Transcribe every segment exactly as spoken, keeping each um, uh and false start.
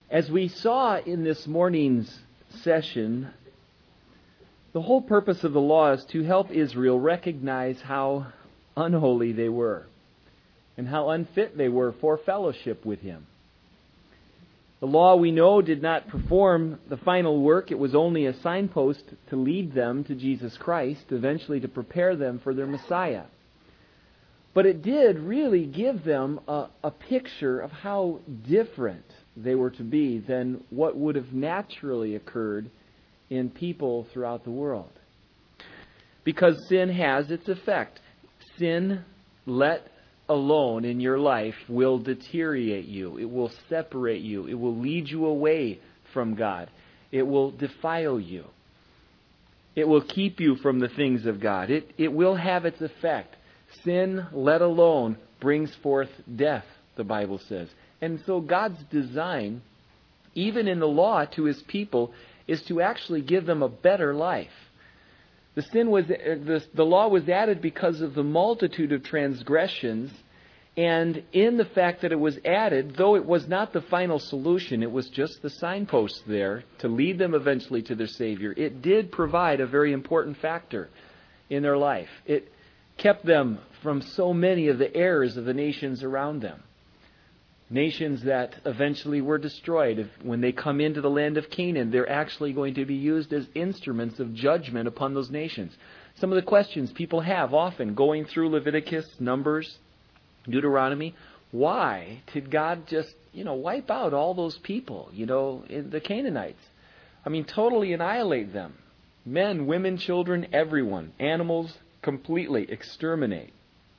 As we saw in this morning's session, the whole purpose of the law is to help Israel recognize how unholy they were and how unfit they were for fellowship with Him. The law, we know, did not perform the final work. It was only a signpost to lead them to Jesus Christ, eventually to prepare them for their Messiah. But it did really give them a, a picture of how different they were to be than what would have naturally occurred in people throughout the world. Because sin has its effect. Sin, let alone in your life, will deteriorate you. It will separate you. It will lead you away from God. It will defile you. It will keep you from the things of God. It, it will have its effect. Sin, let alone, brings forth death, the Bible says. And so God's design, even in the law to His people, is to actually give them a better life. The sin was the, the law was added because of the multitude of transgressions, and in the fact that it was added, though it was not the final solution, it was just the signpost there to lead them eventually to their Savior. It did provide a very important factor in their life. It kept them from so many of the errors of the nations around them. Nations that eventually were destroyed. If, when they come into the land of Canaan, they're actually going to be used as instruments of judgment upon those nations. Some of the questions people have often going through Leviticus, Numbers, Deuteronomy, why did God just, you know, wipe out all those people, you know, the Canaanites? I mean, totally annihilate them. Men, women, children, everyone. Animals, completely exterminate.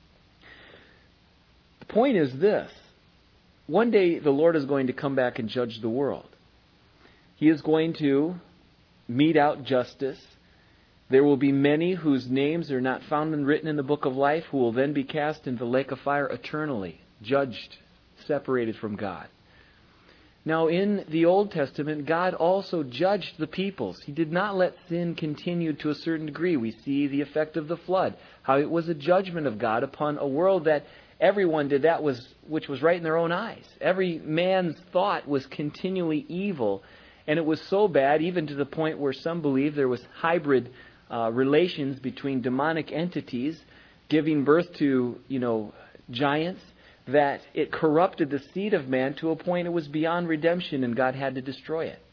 The point is this. One day the Lord is going to come back and judge the world. He is going to mete out justice. There will be many whose names are not found and written in the book of life who will then be cast into the lake of fire eternally, judged, separated from God. Now in the Old Testament, God also judged the peoples. He did not let sin continue to a certain degree. We see the effect of the flood, how it was a judgment of God upon a world that everyone did that was which was right in their own eyes. Every man's thought was continually evil, and it was so bad, even to the point where some believe there was hybrid uh, relations between demonic entities giving birth to, you know, giants, that it corrupted the seed of man to a point it was beyond redemption, and God had to destroy it.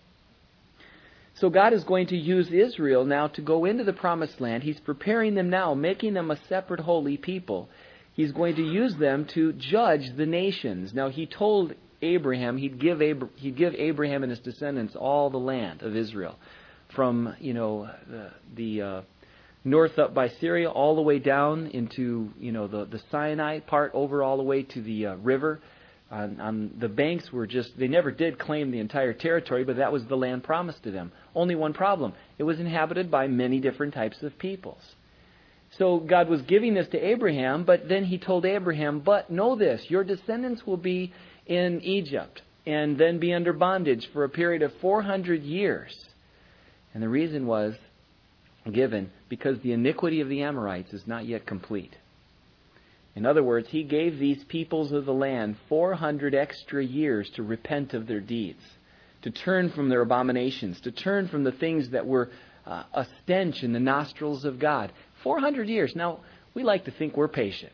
So God is going to use Israel now to go into the promised land. He's preparing them now, making them a separate holy people. He's going to use them to judge the nations. Now, He told Abraham he'd give Abra- he'd give Abraham and his descendants all the land of Israel, from, you know, the, the uh, north up by Syria all the way down into, you know, the, the Sinai part over all the way to the uh, river. On, on the banks were just, they never did claim the entire territory, but that was the land promised to them. Only one problem. It was inhabited by many different types of peoples. So God was giving this to Abraham, but then He told Abraham, but know this, your descendants will be in Egypt and then be under bondage for a period of four hundred years. And the reason was given because the iniquity of the Amorites is not yet complete. In other words, He gave these peoples of the land four hundred extra years to repent of their deeds, to turn from their abominations, to turn from the things that were uh, a stench in the nostrils of God. four hundred years. Now, we like to think we're patient.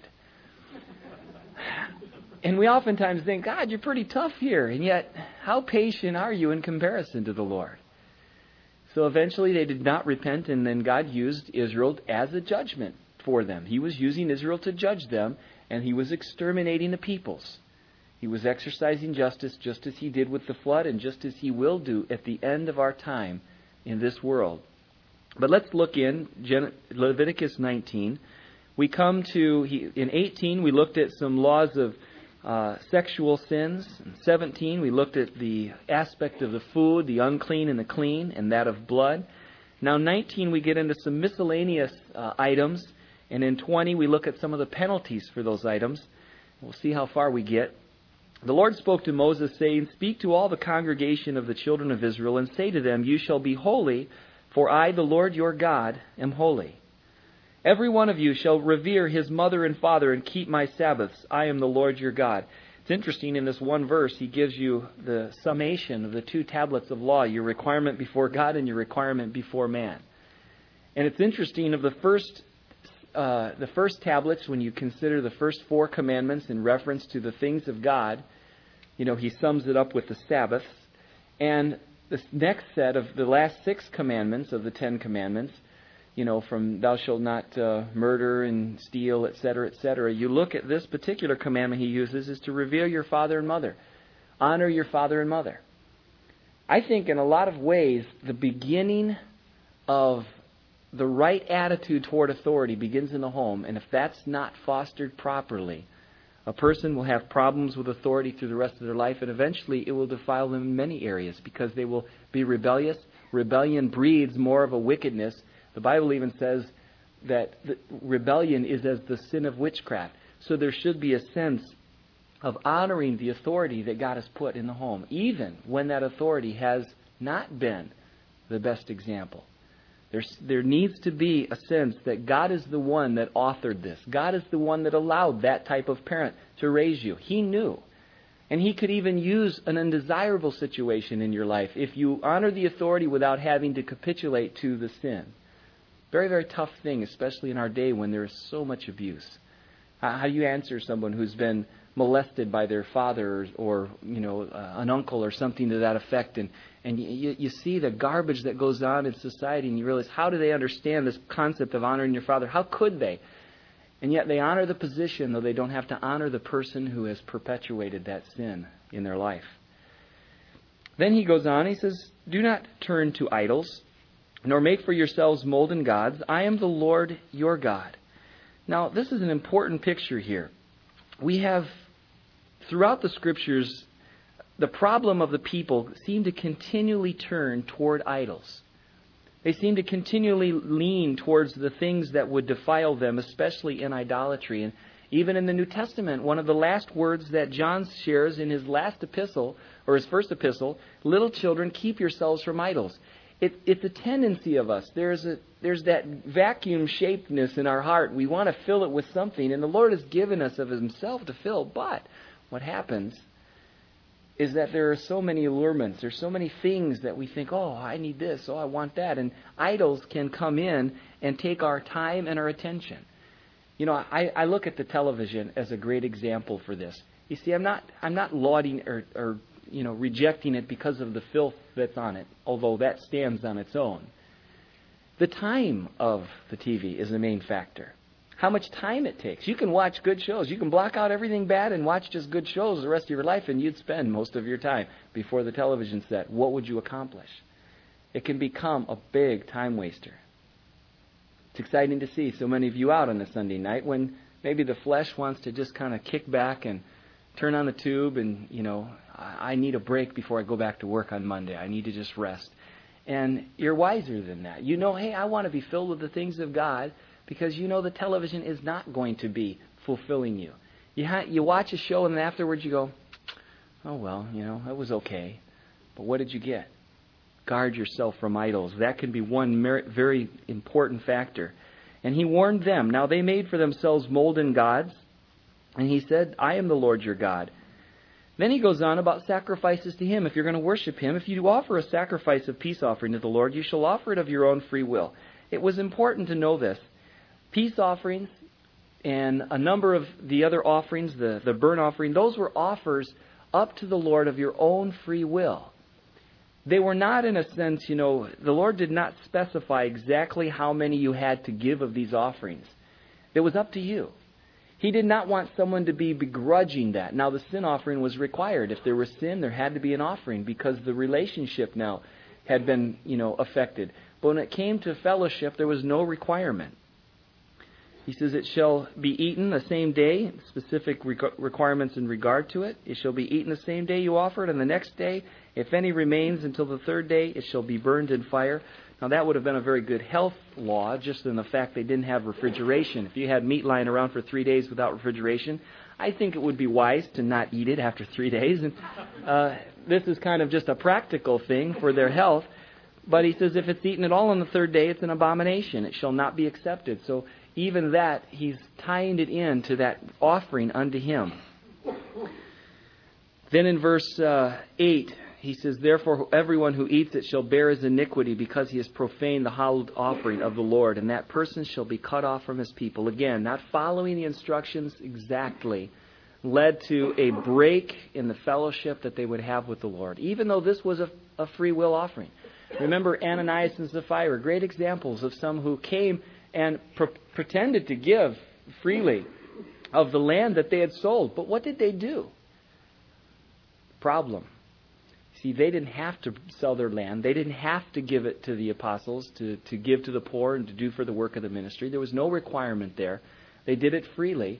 And we oftentimes think, God, you're pretty tough here. And yet, how patient are you in comparison to the Lord? So eventually they did not repent, and then God used Israel as a judgment for them. He was using Israel to judge them, and He was exterminating the peoples. He was exercising justice just as He did with the flood, and just as He will do at the end of our time in this world. But let's look in Leviticus nineteen. We come to, in eighteen, we looked at some laws of uh, sexual sins. In seventeen, we looked at the aspect of the food, the unclean and the clean, and that of blood. Now, nineteen, we get into some miscellaneous uh, items. And in twenty, we look at some of the penalties for those items. We'll see how far we get. The Lord spoke to Moses, saying, speak to all the congregation of the children of Israel, and say to them, you shall be holy, for I, the Lord your God, am holy. Every one of you shall revere his mother and father and keep my Sabbaths. I am the Lord your God. It's interesting, in this one verse, he gives you the summation of the two tablets of law, your requirement before God and your requirement before man. And it's interesting, of the first uh, the first tablets, when you consider the first four commandments in reference to the things of God, you know, he sums it up with the Sabbaths. And this next set of the last six commandments of the Ten Commandments, you know, from thou shalt not uh, murder and steal, et cetera, et cetera. You look at this particular commandment he uses is to revere your father and mother. Honor your father and mother. I think in a lot of ways, the beginning of the right attitude toward authority begins in the home. And if that's not fostered properly, a person will have problems with authority through the rest of their life, and eventually it will defile them in many areas because they will be rebellious. Rebellion breeds more of a wickedness. The Bible even says that the rebellion is as the sin of witchcraft. So there should be a sense of honoring the authority that God has put in the home, even when that authority has not been the best example. There's, there needs to be a sense that God is the one that authored this. God is the one that allowed that type of parent to raise you. He knew. And He could even use an undesirable situation in your life if you honor the authority without having to capitulate to the sin. Very, very tough thing, especially in our day when there is so much abuse. How do you answer someone who's been molested by their father or, or you know, uh, an uncle or something to that effect? And, and you, you see the garbage that goes on in society, and you realize, how do they understand this concept of honoring your father? How could they? And yet they honor the position, though they don't have to honor the person who has perpetuated that sin in their life. Then he goes on, he says, do not turn to idols, nor make for yourselves molten gods. I am the Lord your God. Now, this is an important picture here. We have, throughout the Scriptures, the problem of the people seem to continually turn toward idols. They seem to continually lean towards the things that would defile them, especially in idolatry. And even in the New Testament, one of the last words that John shares in his last epistle, or his first epistle, little children, keep yourselves from idols. It, it's a tendency of us. There's a there's that vacuum-shapedness in our heart. We want to fill it with something, and the Lord has given us of Himself to fill. But what happens is that there are so many allurements. There's so many things that we think, oh, I need this, oh, I want that. And idols can come in and take our time and our attention. You know, I, I look at the television as a great example for this. You see, I'm not I'm not lauding or, or you know, rejecting it because of the filth that's on it, although that stands on its own. The time of the T V is the main factor. How much time it takes. You can watch good shows. You can block out everything bad and watch just good shows the rest of your life, and you'd spend most of your time before the television set. What would you accomplish? It can become a big time waster. It's exciting to see so many of you out on a Sunday night when maybe the flesh wants to just kind of kick back and turn on the tube and, you know, I need a break before I go back to work on Monday. I need to just rest. And you're wiser than that. You know, hey, I want to be filled with the things of God because you know the television is not going to be fulfilling you. You, ha- you watch a show and then afterwards you go, oh, well, you know, it was okay. But what did you get? Guard yourself from idols. That can be one mer- very important factor. And He warned them. Now they made for themselves molten gods. And He said, I am the Lord your God. Then He goes on about sacrifices to Him. If you're going to worship Him, if you offer a sacrifice of peace offering to the Lord, you shall offer it of your own free will. It was important to know this. Peace offerings and a number of the other offerings, the, the burnt offering, those were offers up to the Lord of your own free will. They were not, in a sense, you know, the Lord did not specify exactly how many you had to give of these offerings. It was up to you. He did not want someone to be begrudging that. Now, the sin offering was required. If there was sin, there had to be an offering because the relationship now had been, you know, affected. But when it came to fellowship, there was no requirement. He says, it shall be eaten the same day, specific requirements in regard to it. It shall be eaten the same day you offer it, and the next day, if any remains until the third day, it shall be burned in fire. Now, that would have been a very good health law, just in the fact they didn't have refrigeration. If you had meat lying around for three days without refrigeration, I think it would be wise to not eat it after three days. And uh, this is kind of just a practical thing for their health. But he says if it's eaten at all on the third day, it's an abomination. It shall not be accepted. So even that, he's tying it in to that offering unto Him. Then in verse uh, eight, he says, therefore everyone who eats it shall bear his iniquity, because he has profaned the hallowed offering of the Lord, and that person shall be cut off from his people. Again, not following the instructions exactly led to a break in the fellowship that they would have with the Lord, even though this was a, a free will offering. Remember Ananias and Sapphira, great examples of some who came and pre- pretended to give freely of the land that they had sold. But what did they do? Problem. See, they didn't have to sell their land. They didn't have to give it to the apostles to, to give to the poor and to do for the work of the ministry. There was no requirement there. They did it freely.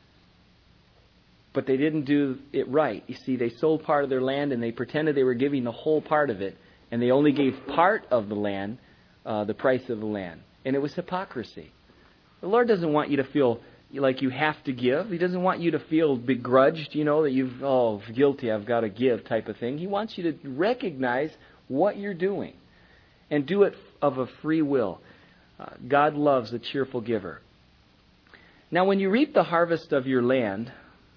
But they didn't do it right. You see, they sold part of their land and they pretended they were giving the whole part of it. And they only gave part of the land, uh, the price of the land. And it was hypocrisy. The Lord doesn't want you to feel like you have to give. He doesn't want you to feel begrudged, you know, that you've, oh, guilty, I've got to give type of thing. He wants you to recognize what you're doing and do it of a free will. Uh, God loves a cheerful giver. Now, when you reap the harvest of your land,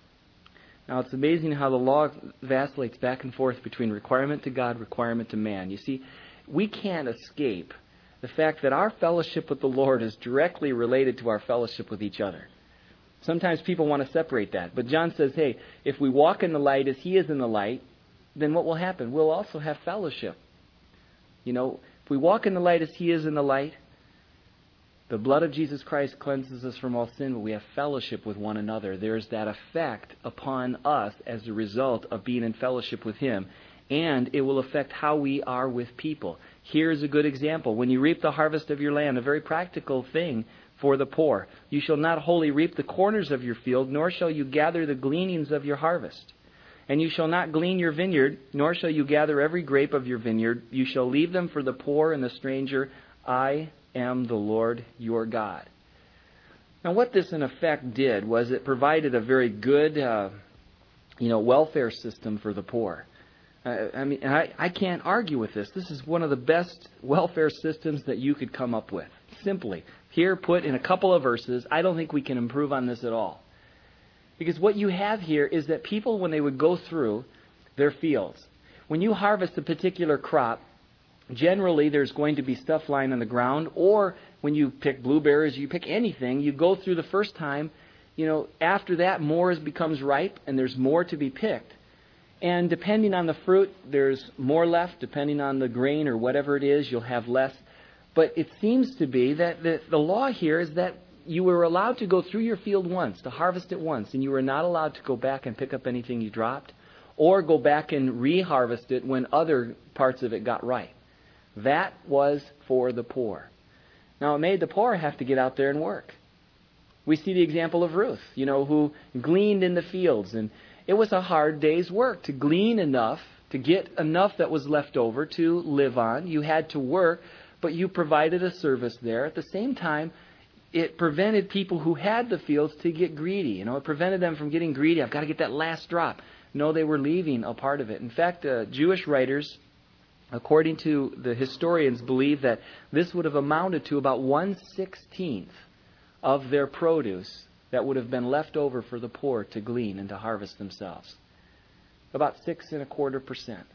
now it's amazing how the law vacillates back and forth between requirement to God, requirement to man. You see, we can't escape the fact that our fellowship with the Lord is directly related to our fellowship with each other. Sometimes people want to separate that. But John says, hey, if we walk in the light as he is in the light, then what will happen? We'll also have fellowship. You know, if we walk in the light as he is in the light, the blood of Jesus Christ cleanses us from all sin, but we have fellowship with one another. There's that effect upon us as a result of being in fellowship with him. And it will affect how we are with people. Here's a good example. When you reap the harvest of your land, a very practical thing for the poor. You shall not wholly reap the corners of your field, nor shall you gather the gleanings of your harvest. And you shall not glean your vineyard, nor shall you gather every grape of your vineyard. You shall leave them for the poor and the stranger. I am the Lord your God. Now, what this in effect did was it provided a very good, uh, you know, welfare system for the poor. Uh, I mean, I, I can't argue with this. This is one of the best welfare systems that you could come up with. Simply, here put in a couple of verses, I don't think we can improve on this at all. Because what you have here is that people, when they would go through their fields, when you harvest a particular crop, generally there's going to be stuff lying on the ground, or when you pick blueberries, you pick anything, you go through the first time, you know, after that more becomes ripe and there's more to be picked. And depending on the fruit, there's more left. Depending on the grain or whatever it is, you'll have less. But it seems to be that the, the law here is that you were allowed to go through your field once, to harvest it once, and you were not allowed to go back and pick up anything you dropped, or go back and re-harvest it when other parts of it got ripe. That was for the poor. Now, it made the poor have to get out there and work. We see the example of Ruth, you know, who gleaned in the fields, and it was a hard day's work to glean enough, to get enough that was left over to live on. You had to work, but you provided a service there. At the same time, it prevented people who had the fields to get greedy. You know, it prevented them from getting greedy. I've got to get that last drop. No, they were leaving a part of it. In fact, uh, Jewish writers, according to the historians, believe that this would have amounted to about one sixteenth of their produce that would have been left over for the poor to glean and to harvest themselves. About six and a quarter percent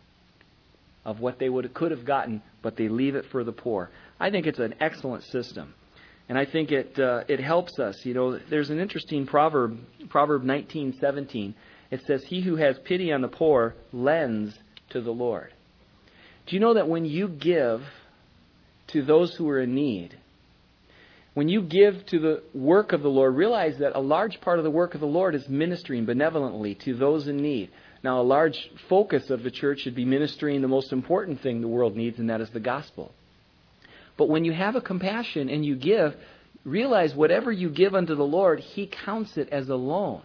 of what they would could have gotten, but they leave it for the poor. I think it's an excellent system, and I think it uh, it helps us. You know, there's an interesting proverb, Proverb nineteen seventeen. It says, "He who has pity on the poor lends to the Lord." Do you know that when you give to those who are in need, when you give to the work of the Lord, realize that a large part of the work of the Lord is ministering benevolently to those in need. Now, a large focus of the church should be ministering the most important thing the world needs, and that is the gospel. But when you have a compassion and you give, realize whatever you give unto the Lord, He counts it as a loan.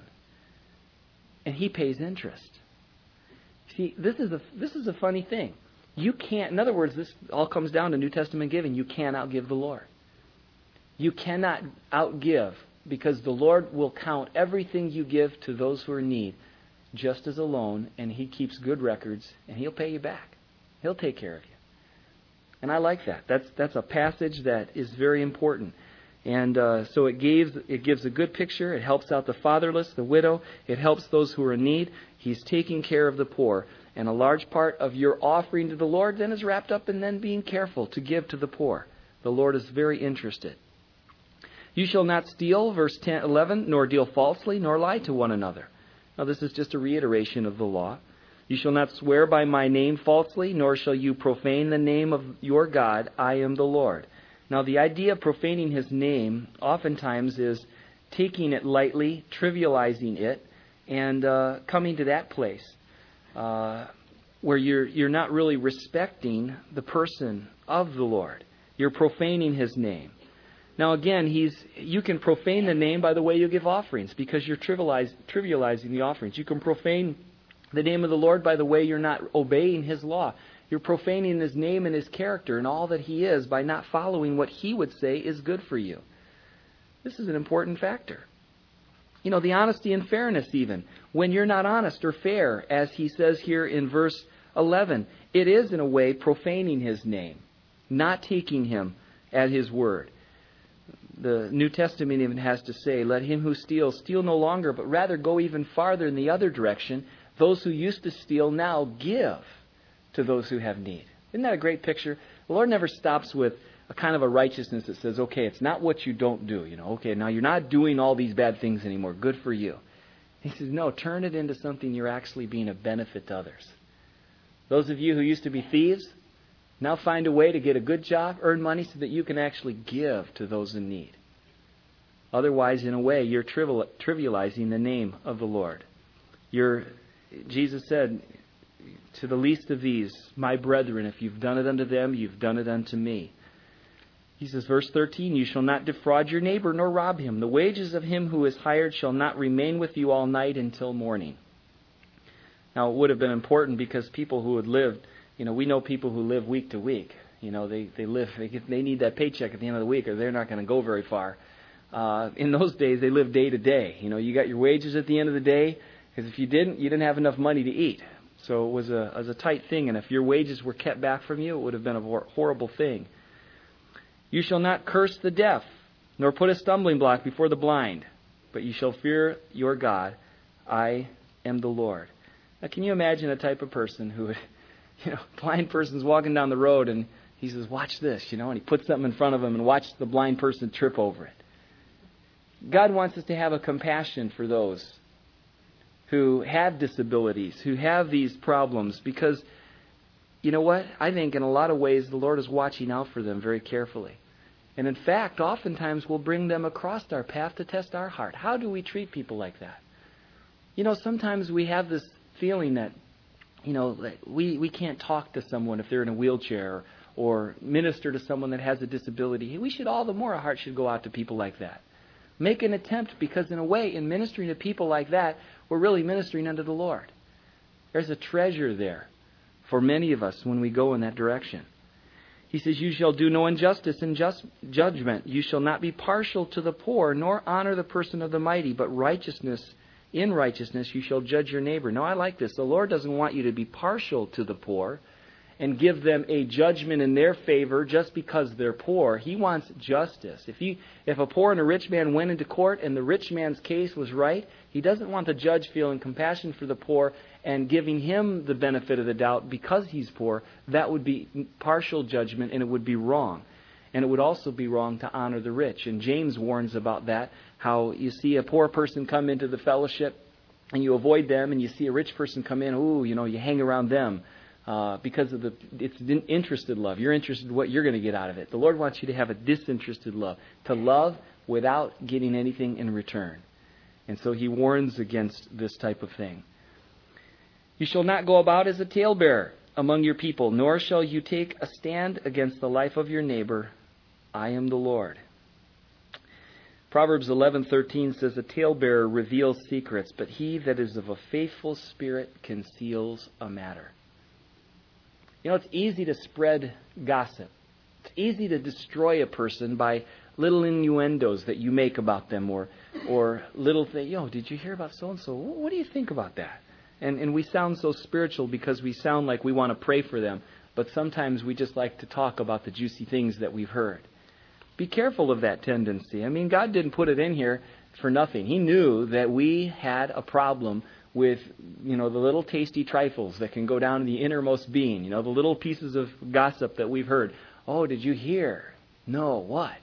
And He pays interest. See, this is a this is a funny thing. You can't, in other words, this all comes down to New Testament giving. You can't outgive the Lord. You cannot outgive, because the Lord will count everything you give to those who are in need just as a loan, and He keeps good records, and He'll pay you back. He'll take care of you. And I like that. That's that's a passage that is very important. And uh, so it gives, it gives a good picture. It helps out the fatherless, the widow. It helps those who are in need. He's taking care of the poor. And a large part of your offering to the Lord then is wrapped up in then being careful to give to the poor. The Lord is very interested. You shall not steal, verse ten, eleven, nor deal falsely, nor lie to one another. Now this is just a reiteration of the law. You shall not swear by my name falsely, nor shall you profane the name of your God. I am the Lord. Now the idea of profaning his name oftentimes is taking it lightly, trivializing it, and uh, coming to that place uh, where you're you're not really respecting the person of the Lord. You're profaning his name. Now again, he's you can profane the name by the way you give offerings, because you're trivialize, trivializing the offerings. You can profane the name of the Lord by the way you're not obeying his law. You're profaning his name and his character and all that he is by not following what he would say is good for you. This is an important factor. You know, the honesty and fairness even. When you're not honest or fair, as he says here in verse eleven, it is in a way profaning his name, not taking him at his word. The New Testament even has to say, let him who steals steal no longer, but rather go even farther in the other direction. Those who used to steal now give to those who have need. Isn't that a great picture? The Lord never stops with a kind of a righteousness that says, okay, it's not what you don't do. You know, okay, now you're not doing all these bad things anymore. Good for you. He says, no, turn it into something you're actually being a benefit to others. Those of you who used to be thieves, now find a way to get a good job, earn money so that you can actually give to those in need. Otherwise, in a way, you're trivial, trivializing the name of the Lord. You're, Jesus said, to the least of these, my brethren, if you've done it unto them, you've done it unto me. He says, verse thirteen, you shall not defraud your neighbor nor rob him. The wages of him who is hired shall not remain with you all night until morning. Now, it would have been important because people who had lived, you know, we know people who live week to week. You know, they, they live, they, get, they need that paycheck at the end of the week or they're not going to go very far. Uh, in those days, they lived day to day. You know, you got your wages at the end of the day, because if you didn't, you didn't have enough money to eat. So it was a, it was a tight thing, and if your wages were kept back from you, it would have been a hor- horrible thing. You shall not curse the deaf, nor put a stumbling block before the blind, but you shall fear your God. I am the Lord. Now, can you imagine a type of person who would, you know, blind person's walking down the road, and he says, watch this, you know, and he puts something in front of him and watch the blind person trip over it. God wants us to have a compassion for those who have disabilities, who have these problems, because, you know what? I think in a lot of ways the Lord is watching out for them very carefully. And in fact, oftentimes we'll bring them across our path to test our heart. How do we treat people like that? You know, sometimes we have this feeling that, you know, that we, we can't talk to someone if they're in a wheelchair or, or minister to someone that has a disability. We should, all the more, our heart should go out to people like that. Make an attempt, because in a way, in ministering to people like that, we're really ministering unto the Lord. There's a treasure there for many of us when we go in that direction. He says, you shall do no injustice in just judgment. You shall not be partial to the poor, nor honor the person of the mighty, but righteousness, in righteousness you shall judge your neighbor. Now, I like this. The Lord doesn't want you to be partial to the poor and give them a judgment in their favor just because they're poor. He wants justice. If he, if a poor and a rich man went into court and the rich man's case was right, he doesn't want the judge feeling compassion for the poor and giving him the benefit of the doubt because he's poor. That would be partial judgment, and it would be wrong. And it would also be wrong to honor the rich. And James warns about that, how you see a poor person come into the fellowship and you avoid them, and you see a rich person come in, ooh, you know, you hang around them. Uh, because of the, it's interested love. You're interested in what you're going to get out of it. The Lord wants you to have a disinterested love, to love without getting anything in return. And so he warns against this type of thing. You shall not go about as a talebearer among your people, nor shall you take a stand against the life of your neighbor. I am the Lord. Proverbs eleven thirteen says, a talebearer reveals secrets, but he that is of a faithful spirit conceals a matter. You know, it's easy to spread gossip. It's easy to destroy a person by little innuendos that you make about them, or or little things. Yo, did you hear about so-and-so? What do you think about that? And and we sound so spiritual because we sound like we want to pray for them. But sometimes we just like to talk about the juicy things that we've heard. Be careful of that tendency. I mean, God didn't put it in here for nothing. He knew that we had a problem with, you know, the little tasty trifles that can go down to the innermost being. You know, the little pieces of gossip that we've heard. Oh, did you hear? No, what?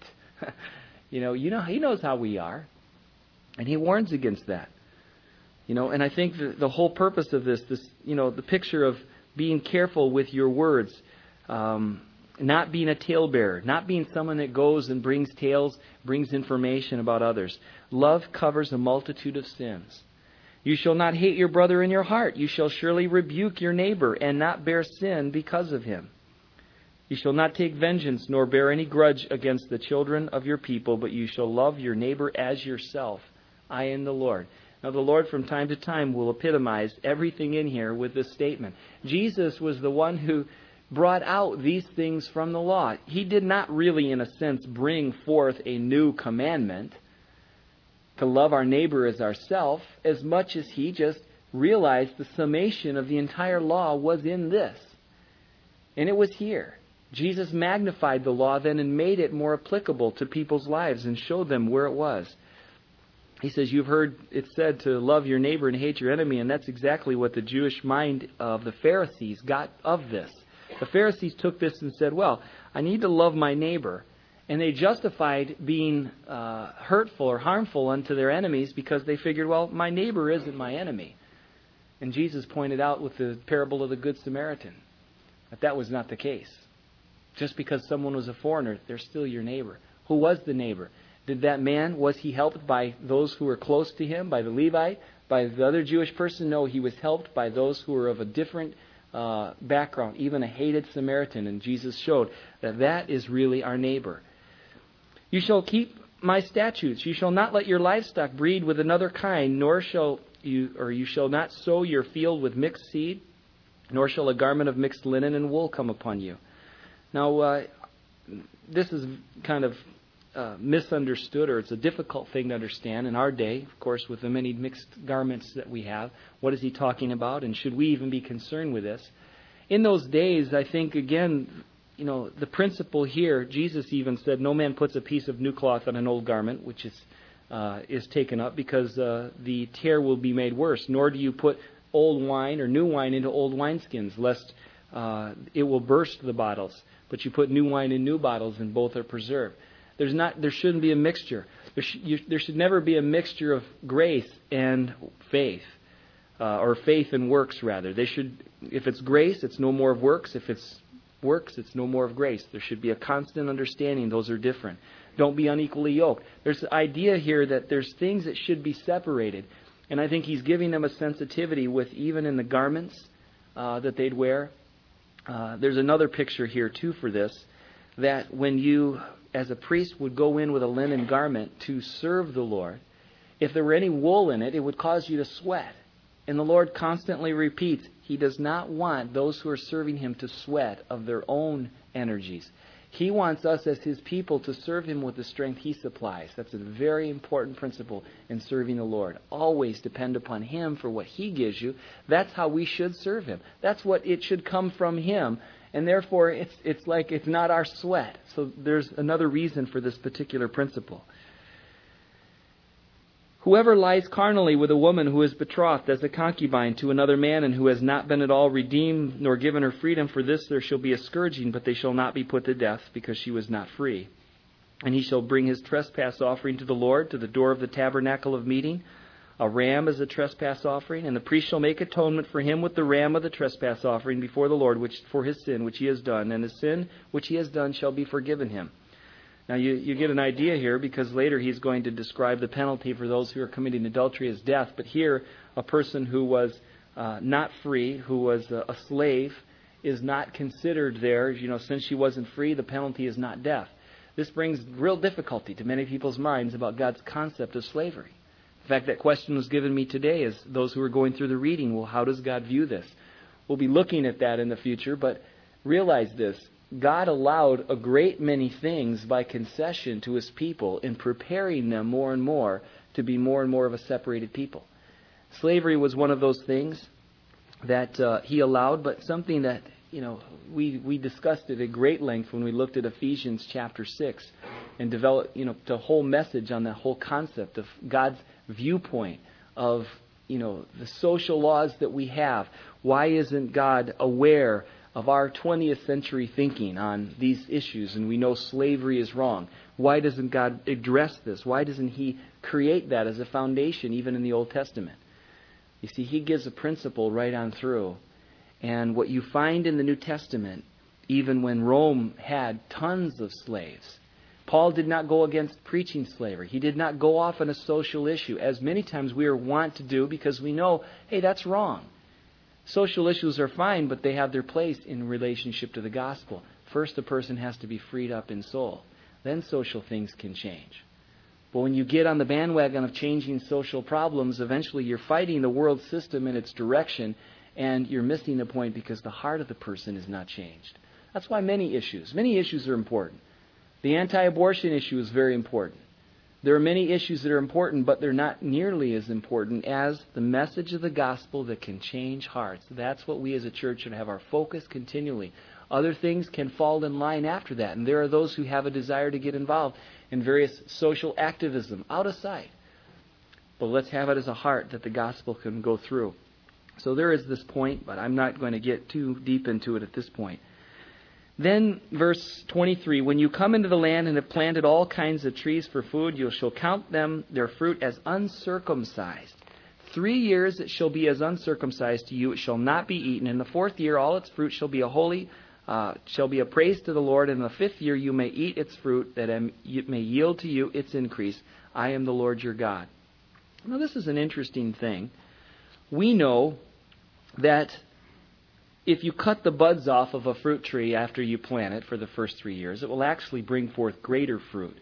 you know, you know, He knows how we are. And He warns against that. You know, and I think the, the whole purpose of this, this, you know, the picture of being careful with your words, um, not being a talebearer, not being someone that goes and brings tales, brings information about others. Love covers a multitude of sins. You shall not hate your brother in your heart. You shall surely rebuke your neighbor and not bear sin because of him. You shall not take vengeance nor bear any grudge against the children of your people, but you shall love your neighbor as yourself. I am the Lord. Now, the Lord from time to time will epitomize everything in here with this statement. Jesus was the one who brought out these things from the law. He did not really, in a sense, bring forth a new commandment to love our neighbor as ourselves, as much as He just realized the summation of the entire law was in this. And it was here. Jesus magnified the law then and made it more applicable to people's lives and showed them where it was. He says, you've heard it said to love your neighbor and hate your enemy, and that's exactly what the Jewish mind of the Pharisees got of this. The Pharisees took this and said, well, I need to love my neighbor. And they justified being uh, hurtful or harmful unto their enemies because they figured, well, my neighbor isn't my enemy. And Jesus pointed out with the parable of the Good Samaritan that that was not the case. Just because someone was a foreigner, they're still your neighbor. Who was the neighbor? Did that man, was he helped by those who were close to him, by the Levite, by the other Jewish person? No, he was helped by those who were of a different uh, background, even a hated Samaritan. And Jesus showed that that is really our neighbor. You shall keep my statutes. You shall not let your livestock breed with another kind, nor shall you, or you shall not sow your field with mixed seed, nor shall a garment of mixed linen and wool come upon you. Now, uh, this is kind of uh, misunderstood, or it's a difficult thing to understand in our day, of course, with the many mixed garments that we have. What is he talking about, and should we even be concerned with this? In those days, I think, again, you know, the principle here, Jesus even said, no man puts a piece of new cloth on an old garment, which is uh, is taken up, because uh, the tear will be made worse. Nor do you put old wine or new wine into old wineskins, lest uh, it will burst the bottles. But you put new wine in new bottles, and both are preserved. There's not. There shouldn't be a mixture. There, sh- you, there should never be a mixture of grace and faith, uh, or faith and works, rather. They should. If it's grace, it's no more of works. If it's works, it's no more of grace. There should be a constant understanding. Those are different. Don't be unequally yoked. There's the idea here that there's things that should be separated. And I think he's giving them a sensitivity with even in the garments uh, that they'd wear. Uh, there's another picture here, too, for this, that when you, as a priest, would go in with a linen garment to serve the Lord, if there were any wool in it, it would cause you to sweat. And the Lord constantly repeats, He does not want those who are serving Him to sweat of their own energies. He wants us as His people to serve Him with the strength He supplies. That's a very important principle in serving the Lord. Always depend upon Him for what He gives you. That's how we should serve Him. That's what it should come from Him. And therefore, it's it's like it's not our sweat. So there's another reason for this particular principle. Whoever lies carnally with a woman who is betrothed as a concubine to another man, and who has not been at all redeemed nor given her freedom, for this there shall be a scourging, but they shall not be put to death, because she was not free. And he shall bring his trespass offering to the Lord, to the door of the tabernacle of meeting, a ram as a trespass offering, and the priest shall make atonement for him with the ram of the trespass offering before the Lord, which for his sin which he has done, and his sin which he has done shall be forgiven him. Now, you, you get an idea here, because later he's going to describe the penalty for those who are committing adultery as death. But here, a person who was uh, not free, who was a, a slave, is not considered there. You know, since she wasn't free, the penalty is not death. This brings real difficulty to many people's minds about God's concept of slavery. In fact, that question was given me today as those who are going through the reading. Well, how does God view this? We'll be looking at that in the future, but realize this. God allowed a great many things by concession to His people in preparing them more and more to be more and more of a separated people. Slavery was one of those things that uh, He allowed, but something that, you know, we, we discussed it at great length when we looked at Ephesians chapter six and develop, you know, the whole message on the whole concept of God's viewpoint of, you know, the social laws that we have. Why isn't God aware of our twentieth century thinking on these issues, and we know slavery is wrong? Why doesn't God address this? Why doesn't He create that as a foundation even in the Old Testament? You see, He gives a principle right on through. And what you find in the New Testament, even when Rome had tons of slaves, Paul did not go against preaching slavery. He did not go off on a social issue, as many times we are wont to do because we know, hey, that's wrong. Social issues are fine, but they have their place in relationship to the gospel. First, the person has to be freed up in soul. Then social things can change. But when you get on the bandwagon of changing social problems, eventually you're fighting the world system in its direction, and you're missing the point because the heart of the person is not changed. That's why many issues, many issues are important. The anti-abortion issue is very important. There are many issues that are important, but they're not nearly as important as the message of the gospel that can change hearts. That's what we as a church should have our focus continually. Other things can fall in line after that, and there are those who have a desire to get involved in various social activism out of sight. But let's have it as a heart that the gospel can go through. So there is this point, but I'm not going to get too deep into it at this point. Then, verse twenty-three, when you come into the land and have planted all kinds of trees for food, you shall count them, their fruit, as uncircumcised. Three years it shall be as uncircumcised to you, it shall not be eaten. In the fourth year all its fruit shall be a holy, uh, shall be a praise to the Lord. In the fifth year you may eat its fruit, that it may yield to you its increase. I am the Lord your God. Now this is an interesting thing. We know that if you cut the buds off of a fruit tree after you plant it for the first three years, it will actually bring forth greater fruit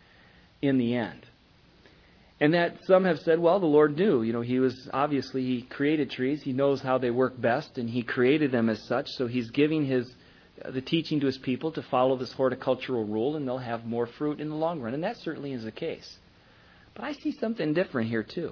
in the end. And that some have said, well, the Lord knew. You know, He was, obviously, He created trees. He knows how they work best, and He created them as such. So He's giving His the teaching to His people to follow this horticultural rule, and they'll have more fruit in the long run. And that certainly is the case. But I see something different here, too.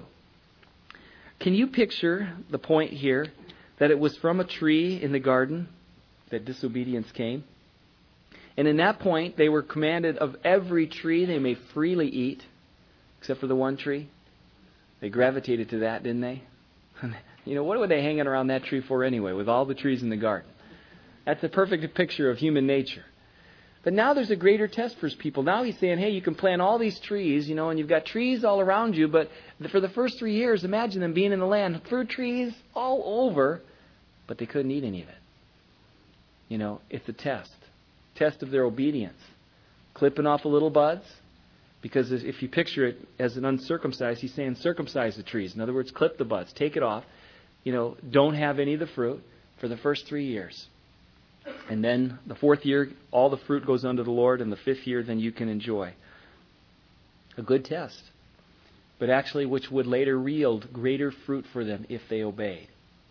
Can you picture the point here that it was from a tree in the garden that disobedience came? And in that point, they were commanded of every tree they may freely eat, except for the one tree. They gravitated to that, didn't they? You know, what were they hanging around that tree for anyway, with all the trees in the garden? That's a perfect picture of human nature. But now there's a greater test for His people. Now He's saying, hey, you can plant all these trees, you know, and you've got trees all around you, but for the first three years, imagine them being in the land, fruit trees all over, but they couldn't eat any of it. You know, it's a test. Test of their obedience. Clipping off the little buds, because if you picture it as an uncircumcised, He's saying circumcise the trees. In other words, clip the buds, take it off. You know, don't have any of the fruit for the first three years. And then the fourth year, all the fruit goes unto the Lord. And the fifth year, then you can enjoy. A good test. But actually, which would later yield greater fruit for them if they obeyed.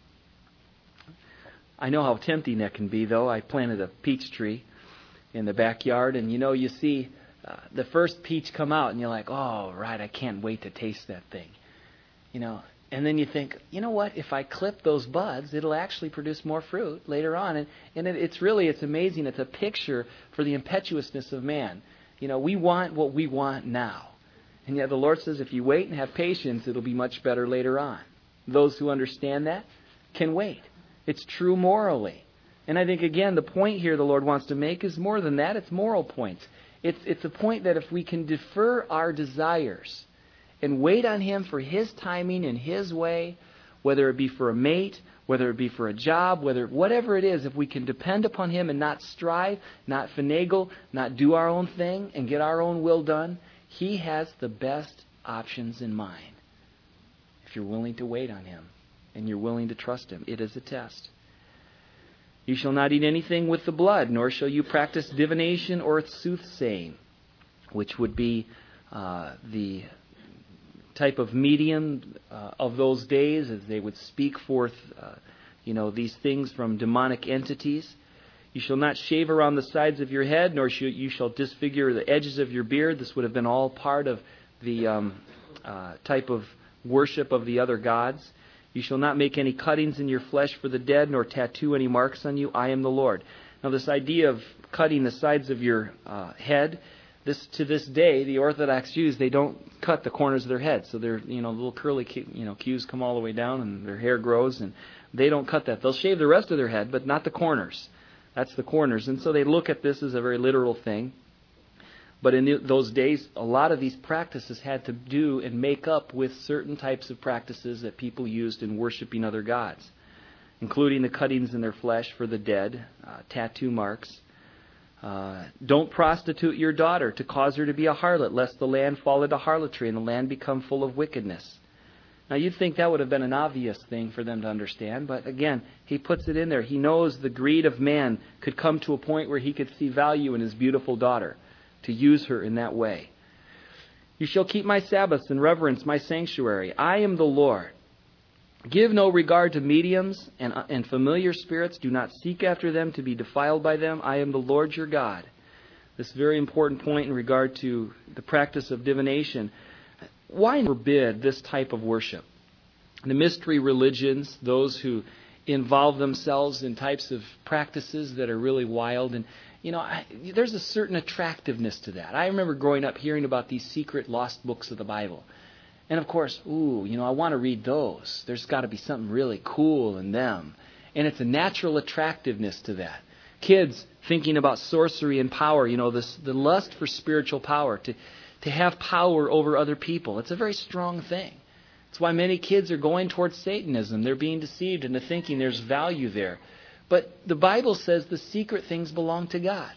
I know how tempting that can be, though. I planted a peach tree in the backyard. And, you know, you see uh, the first peach come out. And you're like, oh, right, I can't wait to taste that thing. You know. And then you think, you know what, if I clip those buds, it'll actually produce more fruit later on. And, and it, it's really, it's amazing. It's a picture for the impetuousness of man. You know, we want what we want now. And yet the Lord says if you wait and have patience, it'll be much better later on. Those who understand that can wait. It's true morally. And I think, again, the point here the Lord wants to make is more than that. It's moral points. It's, it's a point that if we can defer our desires and wait on Him for His timing and His way, whether it be for a mate, whether it be for a job, whether whatever it is, if we can depend upon Him and not strive, not finagle, not do our own thing and get our own will done, He has the best options in mind. If you're willing to wait on Him and you're willing to trust Him, it is a test. You shall not eat anything with the blood, nor shall you practice divination or soothsaying, which would be uh, the type of medium uh, of those days, as they would speak forth, uh, you know, these things from demonic entities. You shall not shave around the sides of your head, nor shall you shall disfigure the edges of your beard. This would have been all part of the um, uh, type of worship of the other gods. You shall not make any cuttings in your flesh for the dead, nor tattoo any marks on you. I am the Lord. Now, this idea of cutting the sides of your uh, head, This to this day, the Orthodox Jews, they don't cut the corners of their head, so their you know little curly you know cues come all the way down, and their hair grows, and they don't cut that. They'll shave the rest of their head, but not the corners. That's the corners, and so they look at this as a very literal thing. But in the, those days, a lot of these practices had to do and make up with certain types of practices that people used in worshiping other gods, including the cuttings in their flesh for the dead, uh, tattoo marks. Uh, don't prostitute your daughter to cause her to be a harlot, lest the land fall into harlotry and the land become full of wickedness. Now, you'd think that would have been an obvious thing for them to understand, but again, he puts it in there. He knows the greed of man could come to a point where he could see value in his beautiful daughter, to use her in that way. You shall keep my Sabbaths and reverence my sanctuary. I am the Lord. Give no regard to mediums and, and familiar spirits. Do not seek after them to be defiled by them. I am the Lord your God. This very important point in regard to the practice of divination. Why forbid this type of worship? The mystery religions, those who involve themselves in types of practices that are really wild. And, you know, I, there's a certain attractiveness to that. I remember growing up hearing about these secret lost books of the Bible. And of course, ooh, you know, I want to read those. There's got to be something really cool in them. And it's a natural attractiveness to that. Kids thinking about sorcery and power, you know, this the lust for spiritual power, to, to have power over other people. It's a very strong thing. It's why many kids are going towards Satanism. They're being deceived into thinking there's value there. But the Bible says the secret things belong to God.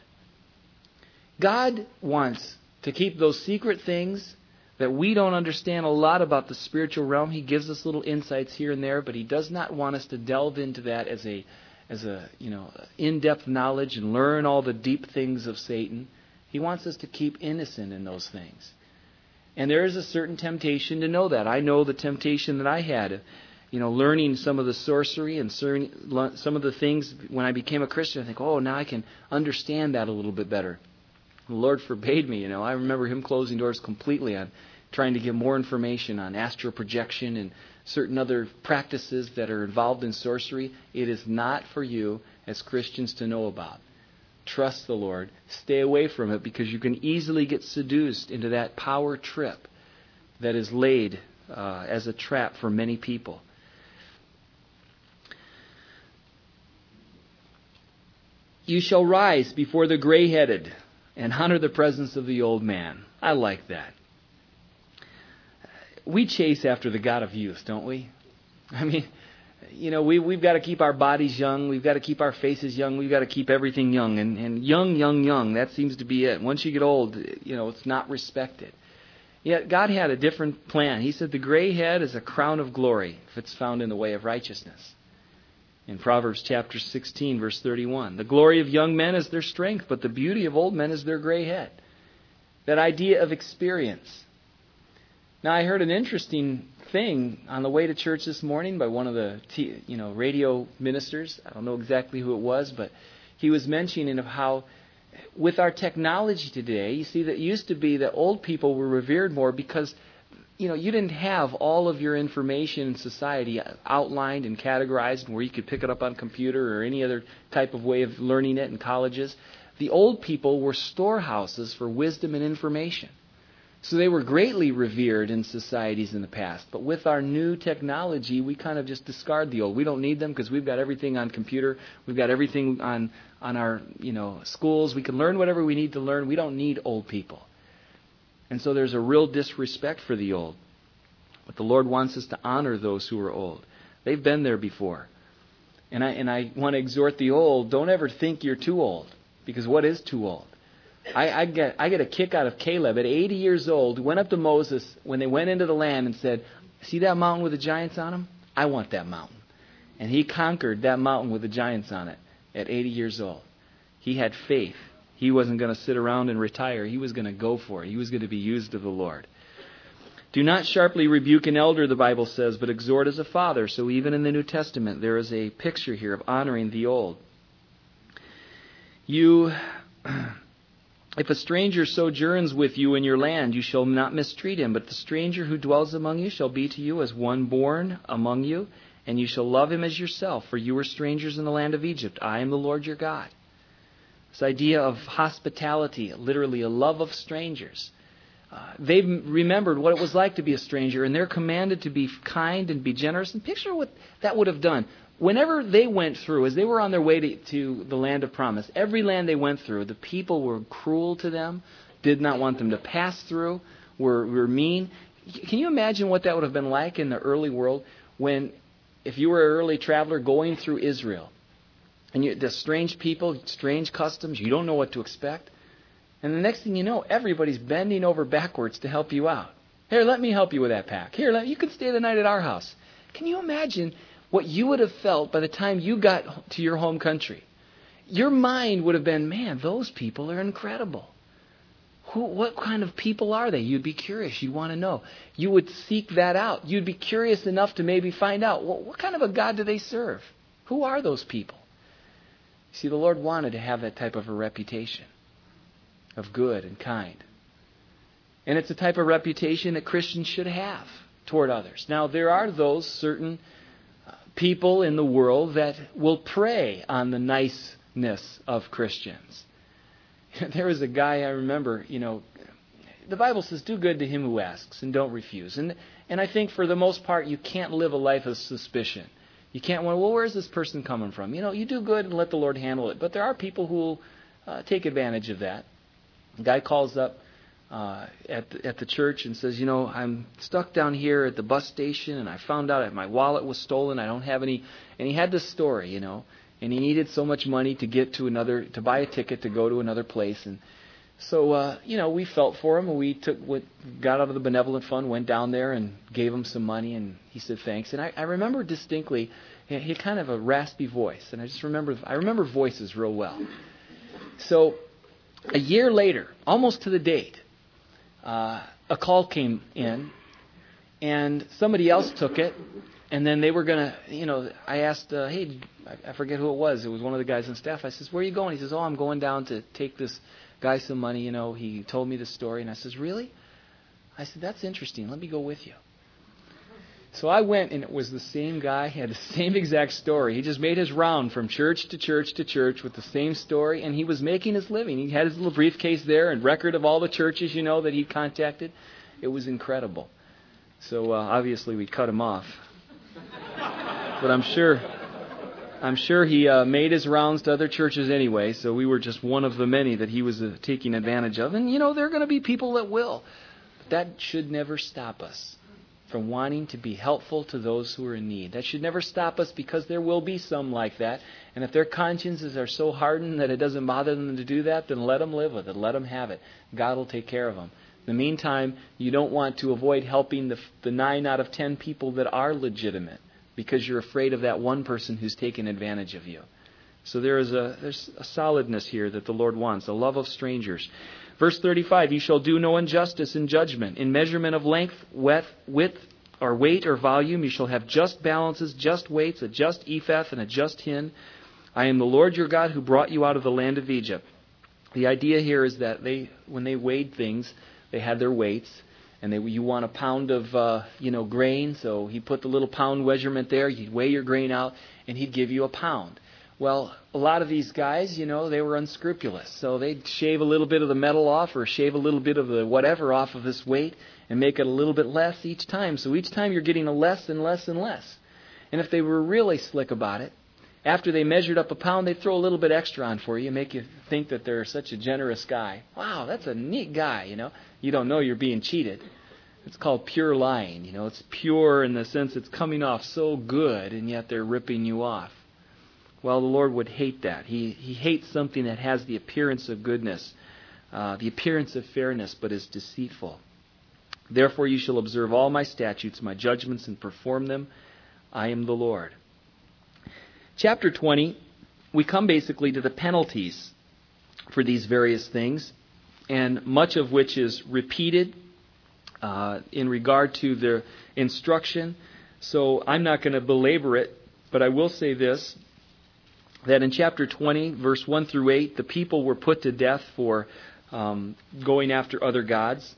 God wants to keep those secret things that we don't understand a lot about the spiritual realm. He gives us little insights here and there, but He does not want us to delve into that as a, as a, you know, in-depth knowledge and learn all the deep things of Satan. He wants us to keep innocent in those things. And there is a certain temptation to know that. I know the temptation that I had, you know, learning some of the sorcery and some of the things when I became a Christian. I think, oh, now I can understand that a little bit better. The Lord forbade me, you know. I remember Him closing doors completely on trying to get more information on astral projection and certain other practices that are involved in sorcery. It is not for you as Christians to know about. Trust the Lord. Stay away from it, because you can easily get seduced into that power trip that is laid uh, as a trap for many people. You shall rise before the gray-headed and honor the presence of the old man. I like that. We chase after the God of youth, don't we? I mean, you know, we, we've got to keep our bodies young. We've got to keep our faces young. We've got to keep everything young. And, and young, young, young, that seems to be it. Once you get old, you know, it's not respected. Yet God had a different plan. He said the gray head is a crown of glory if it's found in the way of righteousness. In Proverbs chapter sixteen, verse thirty-one, the glory of young men is their strength, but the beauty of old men is their gray head. That idea of experience. Now, I heard an interesting thing on the way to church this morning by one of the t- you know radio ministers. I don't know exactly who it was, but he was mentioning of how with our technology today, you see that it used to be that old people were revered more because you know, you didn't have all of your information in society outlined and categorized where you could pick it up on a computer or any other type of way of learning it in colleges. The old people were storehouses for wisdom and information. So they were greatly revered in societies in the past. But with our new technology, we kind of just discard the old. We don't need them because we've got everything on computer. We've got everything on, on our, you know, schools. We can learn whatever we need to learn. We don't need old people. And so there's a real disrespect for the old. But the Lord wants us to honor those who are old. They've been there before. And I and I want to exhort the old, don't ever think you're too old. Because what is too old? I, I get I get a kick out of Caleb at eighty years old, who went up to Moses when they went into the land and said, see that mountain with the giants on them? I want that mountain. And he conquered that mountain with the giants on it at eighty years old. He had faith. He wasn't going to sit around and retire. He was going to go for it. He was going to be used of the Lord. Do not sharply rebuke an elder, the Bible says, but exhort as a father. So even in the New Testament, there is a picture here of honoring the old. You, if a stranger sojourns with you in your land, you shall not mistreat him. But the stranger who dwells among you shall be to you as one born among you, and you shall love him as yourself. For you were strangers in the land of Egypt. I am the Lord your God. This idea of hospitality, literally a love of strangers. Uh, they've remembered what it was like to be a stranger, and they're commanded to be kind and be generous. And picture what that would have done. Whenever they went through, as they were on their way to, to the land of promise, every land they went through, the people were cruel to them, did not want them to pass through, were, were mean. Can you imagine what that would have been like in the early world when, if you were an early traveler going through Israel, and you, the strange people, strange customs, you don't know what to expect. And the next thing you know, everybody's bending over backwards to help you out. Here, let me help you with that pack. Here, let, you can stay the night at our house. Can you imagine what you would have felt by the time you got to your home country? Your mind would have been, man, those people are incredible. Who, what kind of people are they? You'd be curious. You'd want to know. You would seek that out. You'd be curious enough to maybe find out, well, what kind of a God do they serve? Who are those people? See, the Lord wanted to have that type of a reputation of good and kind. And it's a type of reputation that Christians should have toward others. Now, there are those certain people in the world that will prey on the niceness of Christians. There was a guy I remember, you know, the Bible says, do good to him who asks and don't refuse. And and I think for the most part, you can't live a life of suspicion. You can't wonder, well, where's this person coming from? You know, you do good and let the Lord handle it. But there are people who will uh, take advantage of that. A guy calls up uh, at, the, at the church and says, you know, I'm stuck down here at the bus station and I found out that my wallet was stolen. I don't have any. And he had this story, you know, and he needed so much money to get to another, to buy a ticket to go to another place. And so, uh, you know, we felt for him. And we took what got out of the benevolent fund, went down there and gave him some money. And he said thanks. And I, I remember distinctly, he had kind of a raspy voice. And I just remember, I remember voices real well. So a year later, almost to the date, uh, a call came in, and somebody else took it, and then they were going to, you know, I asked, uh, hey, I forget who it was. It was one of the guys on staff. I says, where are you going? He says, oh, I'm going down to take this guy some money. You know, he told me the story. And I says, really? I said, that's interesting. Let me go with you. So I went, and it was the same guy. He had the same exact story. He just made his round from church to church to church with the same story, and he was making his living. He had his little briefcase there and record of all the churches, you know, that he contacted. It was incredible. So uh, obviously we cut him off. But I'm sure I'm sure he uh, made his rounds to other churches anyway, so we were just one of the many that he was uh, taking advantage of. And, you know, there are going to be people that will. But that should never stop us from wanting to be helpful to those who are in need. That should never stop us, because there will be some like that. And if their consciences are so hardened that it doesn't bother them to do that, then let them live with it. Let them have it. God will take care of them. In the meantime, you don't want to avoid helping the, the nine out of ten people that are legitimate, because you're afraid of that one person who's taken advantage of you. So there is a there's a solidness here that the Lord wants, a love of strangers. Verse thirty-five, you shall do no injustice in judgment. In measurement of length, width, width, or weight or volume, you shall have just balances, just weights, a just ephah and a just hin. I am the Lord your God who brought you out of the land of Egypt. The idea here is that they, when they weighed things, they had their weights. And they, you want a pound of, uh, you know, grain, so he put the little pound measurement there. You'd weigh your grain out, and he'd give you a pound. Well, a lot of these guys, you know, they were unscrupulous. So they'd shave a little bit of the metal off, or shave a little bit of the whatever off of this weight, and make it a little bit less each time. So each time you're getting a less and less and less. And if they were really slick about it, after they measured up a pound, they'd throw a little bit extra on for you, make you think that they're such a generous guy. Wow, that's a neat guy, you know. You don't know you're being cheated. It's called pure lying. You know, it's pure in the sense it's coming off so good, and yet they're ripping you off. Well, the Lord would hate that. He He hates something that has the appearance of goodness, uh, the appearance of fairness, but is deceitful. Therefore you shall observe all my statutes, my judgments, and perform them. I am the Lord. Chapter twenty, we come basically to the penalties for these various things, and much of which is repeated uh, in regard to their instruction. So I'm not going to belabor it, but I will say this, that in chapter twenty, verse one through eight, the people were put to death for um, going after other gods.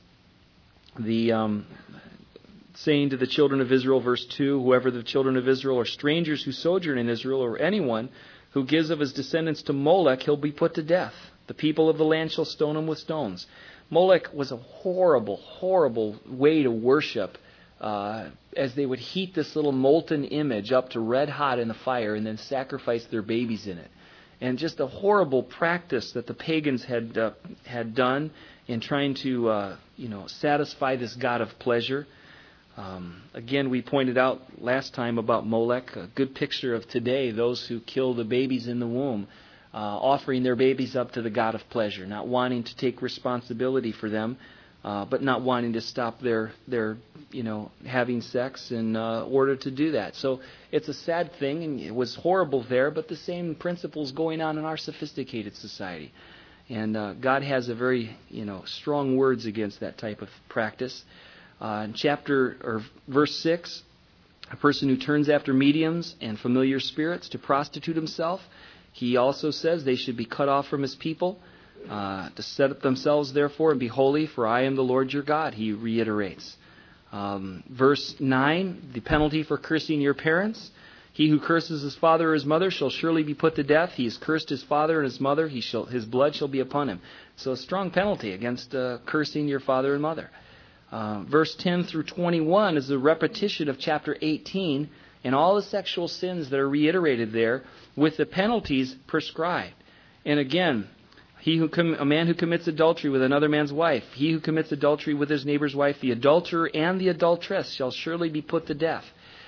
The um, saying to the children of Israel, verse two, whoever the children of Israel or strangers who sojourn in Israel, or anyone who gives of his descendants to Molech, he'll be put to death. The people of the land shall stone him with stones. Molech was a horrible, horrible way to worship, uh, as they would heat this little molten image up to red hot in the fire and then sacrifice their babies in it. And just a horrible practice that the pagans had uh, had done in trying to uh, you know satisfy this god of pleasure. Um, again, we pointed out last time about Molech, a good picture of today, those who kill the babies in the womb, uh, offering their babies up to the god of pleasure, not wanting to take responsibility for them, uh, but not wanting to stop their, their you know, having sex in uh, order to do that. So it's a sad thing, and it was horrible there, but the same principles going on in our sophisticated society. And uh, God has a very, you know, strong words against that type of practice. Uh, in chapter or verse six, a person who turns after mediums and familiar spirits to prostitute himself, he also says they should be cut off from his people, uh, to set up themselves therefore and be holy, for I am the Lord your God, he reiterates. Um, verse nine, the penalty for cursing your parents. He who curses his father or his mother shall surely be put to death. He has cursed his father and his mother. He shall, his blood shall be upon him. So a strong penalty against uh, cursing your father and mother. Uh, verse ten through twenty-one is a repetition of chapter eighteen and all the sexual sins that are reiterated there with the penalties prescribed. And again, he who com- a man who commits adultery with another man's wife, he who commits adultery with his neighbor's wife, the adulterer and the adulteress shall surely be put to death.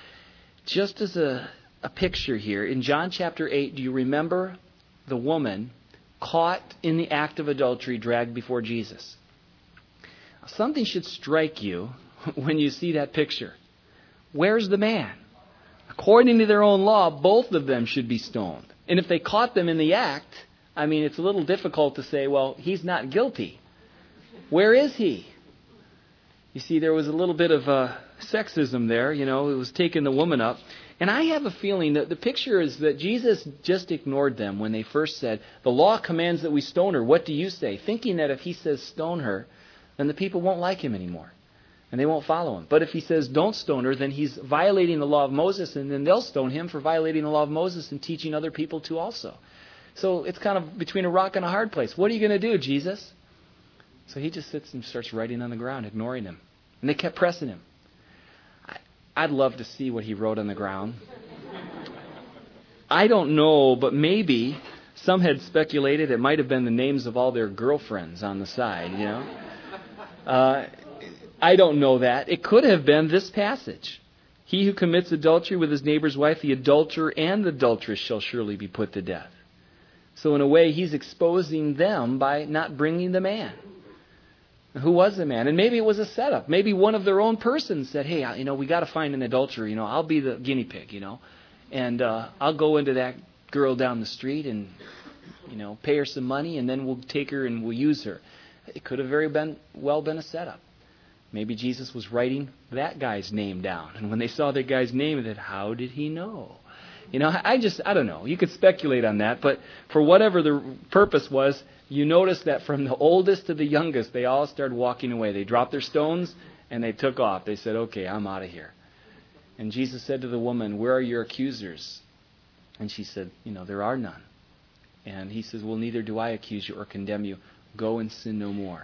Just as a, a picture here, in John chapter eight, do you remember the woman caught in the act of adultery dragged before Jesus? Something should strike you when you see that picture. Where's the man? According to their own law, both of them should be stoned. And if they caught them in the act, I mean, it's a little difficult to say, well, he's not guilty. Where is he? You see, there was a little bit of uh, sexism there. You know, it was taking the woman up. And I have a feeling that the picture is that Jesus just ignored them when they first said, the law commands that we stone her. What do you say? Thinking that if he says stone her, then the people won't like him anymore. And they won't follow him. But if he says don't stone her, then he's violating the law of Moses, and then they'll stone him for violating the law of Moses and teaching other people to also. So it's kind of between a rock and a hard place. What are you going to do, Jesus? So he just sits and starts writing on the ground, ignoring him. And they kept pressing him. I'd love to see what he wrote on the ground. I don't know, but maybe some had speculated it might have been the names of all their girlfriends on the side, you know. Uh, I don't know that. It could have been this passage. He who commits adultery with his neighbor's wife, the adulterer and the adulteress shall surely be put to death. So in a way, he's exposing them by not bringing the man. Who was the man? And maybe it was a setup. Maybe one of their own persons said, hey, you know, we got to find an adulterer. You know, I'll be the guinea pig, you know. And uh, I'll go into that girl down the street and, you know, pay her some money, and then we'll take her and we'll use her. It could have very been, well been a setup. Maybe Jesus was writing that guy's name down. And when they saw that guy's name, they said, how did he know? You know, I just, I don't know. You could speculate on that. But for whatever the purpose was, you notice that from the oldest to the youngest, they all started walking away. They dropped their stones and they took off. They said, okay, I'm out of here. And Jesus said to the woman, where are your accusers? And she said, you know, there are none. And he says, well, neither do I accuse you or condemn you. Go and sin no more.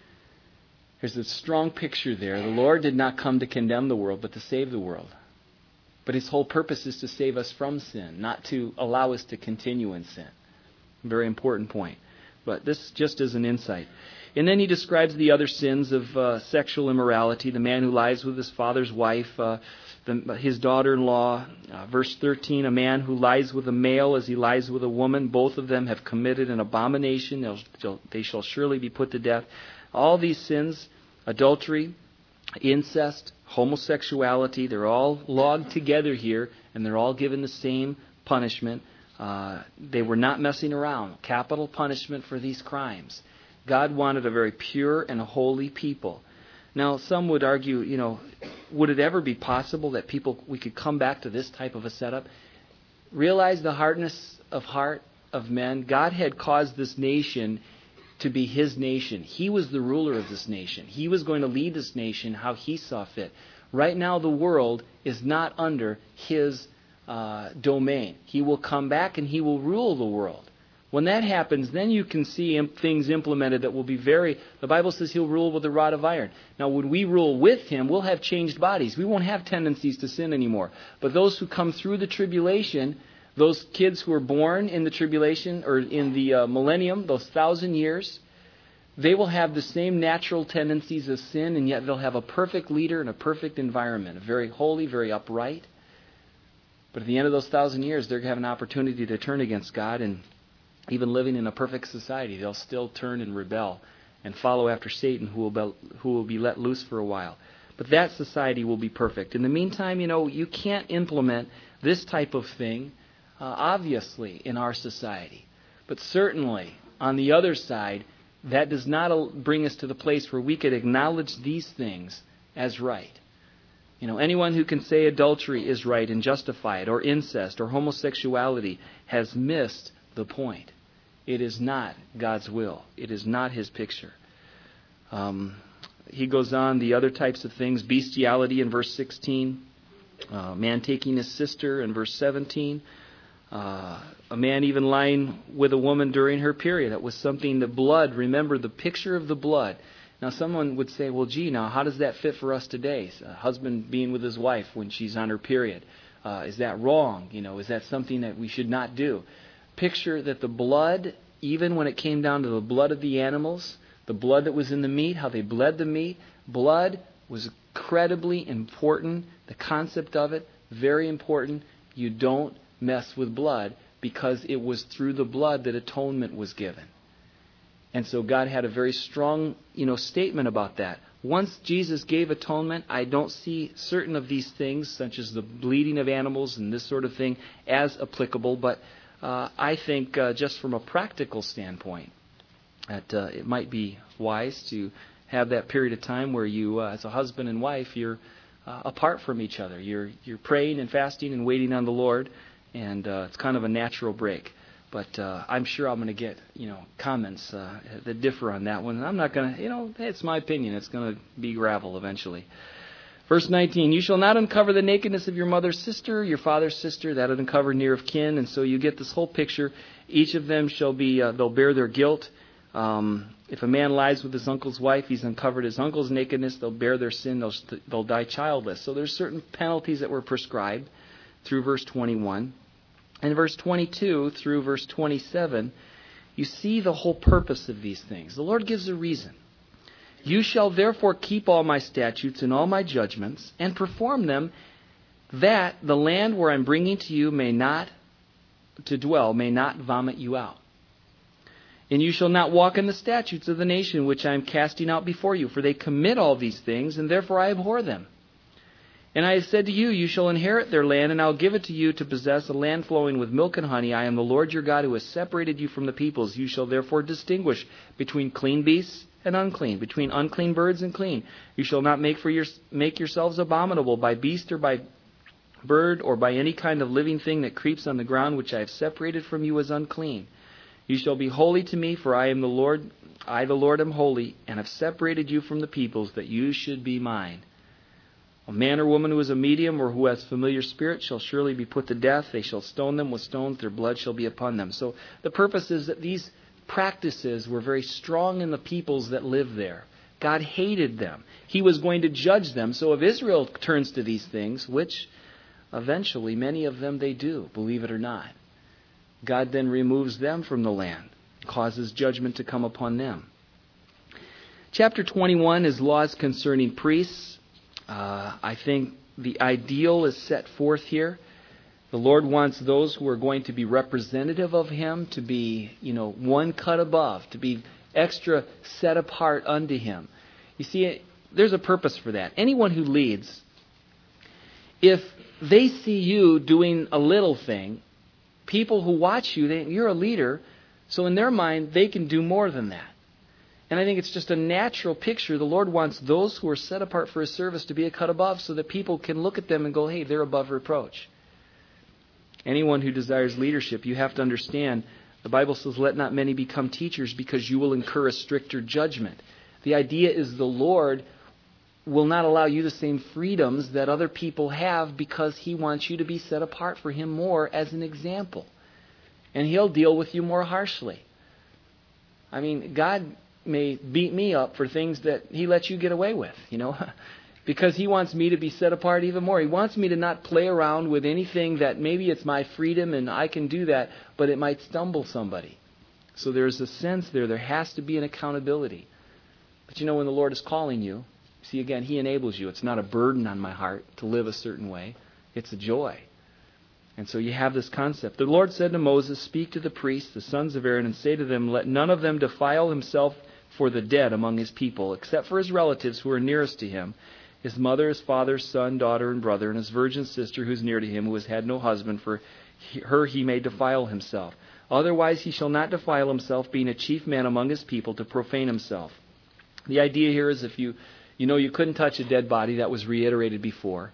There's a strong picture there. The Lord did not come to condemn the world, but to save the world. But his whole purpose is to save us from sin, not to allow us to continue in sin. Very important point. But this just is an insight. And then he describes the other sins of uh, sexual immorality, the man who lies with his father's wife, uh, the, his daughter-in-law. Uh, verse thirteen, a man who lies with a male as he lies with a woman, both of them have committed an abomination. They'll, they shall surely be put to death. All these sins, adultery, incest, homosexuality, they're all logged together here, and they're all given the same punishment. Uh, they were not messing around. Capital punishment for these crimes. God wanted a very pure and holy people. Now, some would argue, you know, would it ever be possible that people, we could come back to this type of a setup? Realize the hardness of heart of men. God had caused this nation to be his nation. He was the ruler of this nation. He was going to lead this nation how he saw fit. Right now, the world is not under his uh, domain. He will come back and he will rule the world. When that happens, then you can see imp- things implemented that will be very... The Bible says he'll rule with a rod of iron. Now, when we rule with him, we'll have changed bodies. We won't have tendencies to sin anymore. But those who come through the tribulation, those kids who are born in the tribulation or in the uh, millennium, those thousand years, they will have the same natural tendencies of sin, and yet they'll have a perfect leader and a perfect environment, a very holy, very upright. But at the end of those thousand years, they're going to have an opportunity to turn against God, and even living in a perfect society, they'll still turn and rebel and follow after Satan, who will be, who will be let loose for a while. But that society will be perfect. In the meantime, you know, you can't implement this type of thing, uh, obviously, in our society. But certainly, on the other side, that does not bring us to the place where we could acknowledge these things as right. You know, anyone who can say adultery is right and justify it, or incest, or homosexuality, has missed the point. It is not God's will. It is not his picture. Um, he goes on, the other types of things, bestiality in verse sixteen, uh, man taking his sister in verse seventeen, uh, a man even lying with a woman during her period. That was something, the blood, remember the picture of the blood. Now someone would say, well, gee, now how does that fit for us today? A husband being with his wife when she's on her period. Uh, is that wrong? You know, is that something that we should not do? Picture that the blood, even when it came down to the blood of the animals, the blood that was in the meat, how they bled the meat, blood was incredibly important. The concept of it, very important. You don't mess with blood because it was through the blood that atonement was given. And so God had a very strong, you know, statement about that. Once Jesus gave atonement, I don't see certain of these things, such as the bleeding of animals and this sort of thing, as applicable. But uh, I think uh, just from a practical standpoint, that uh, it might be wise to have that period of time where you, uh, as a husband and wife, you're uh, apart from each other. You're you're praying and fasting and waiting on the Lord, and uh, it's kind of a natural break. But uh, I'm sure I'm going to get, you know, comments uh, that differ on that one. And I'm not going to, you know, it's my opinion. It's going to be gravel eventually. Verse nineteen, you shall not uncover the nakedness of your mother's sister, your father's sister, that would uncover near of kin. And so you get this whole picture. Each of them shall be, uh, they'll bear their guilt. Um, if a man lies with his uncle's wife, he's uncovered his uncle's nakedness. They'll bear their sin. They'll, they'll die childless. So there's certain penalties that were prescribed through verse twenty-one. And verse twenty-two through verse twenty-seven, you see the whole purpose of these things. The Lord gives a reason. You shall therefore keep all my statutes and all my judgments and perform them, that the land where I'm bringing to you may not, to dwell, may not vomit you out. And you shall not walk in the statutes of the nation which I am casting out before you, for they commit all these things, and therefore I abhor them. And I have said to you, you shall inherit their land, and I will give it to you to possess a land flowing with milk and honey. I am the Lord your God who has separated you from the peoples. You shall therefore distinguish between clean beasts and unclean, between unclean birds and clean. You shall not make for your, make yourselves abominable by beast or by bird or by any kind of living thing that creeps on the ground, which I have separated from you as unclean. You shall be holy to me, for I am the Lord. I, the Lord, am holy, and have separated you from the peoples, that you should be mine. A man or woman who is a medium or who has familiar spirit shall surely be put to death. They shall stone them with stones. Their blood shall be upon them. So the purpose is that these practices were very strong in the peoples that lived there. God hated them. He was going to judge them. So if Israel turns to these things, which eventually many of them they do, believe it or not, God then removes them from the land, causes judgment to come upon them. Chapter twenty-one is laws concerning priests. Uh, I think the ideal is set forth here. The Lord wants those who are going to be representative of Him to be, you know, one cut above, to be extra set apart unto Him. You see, there's a purpose for that. Anyone who leads, if they see you doing a little thing, people who watch you, they, you're a leader, so in their mind, they can do more than that. And I think it's just a natural picture. The Lord wants those who are set apart for His service to be a cut above so that people can look at them and go, hey, they're above reproach. Anyone who desires leadership, you have to understand, the Bible says, let not many become teachers because you will incur a stricter judgment. The idea is the Lord will not allow you the same freedoms that other people have because He wants you to be set apart for Him more as an example. And He'll deal with you more harshly. I mean, God may beat me up for things that He lets you get away with, you know, because He wants me to be set apart even more. He wants me to not play around with anything that maybe it's my freedom and I can do that, but it might stumble somebody. So there's a sense there. There has to be an accountability. But you know, when the Lord is calling you, see, again, He enables you. It's not a burden on my heart to live a certain way. It's a joy. And so you have this concept. The Lord said to Moses, "Speak to the priests, the sons of Aaron, and say to them, let none of them defile himself for the dead among his people, except for his relatives who are nearest to him, his mother, his father, son, daughter, and brother, and his virgin sister who is near to him, who has had no husband, for her he may defile himself. Otherwise he shall not defile himself, being a chief man among his people, to profane himself." The idea here is if you, you know you couldn't touch a dead body, that was reiterated before.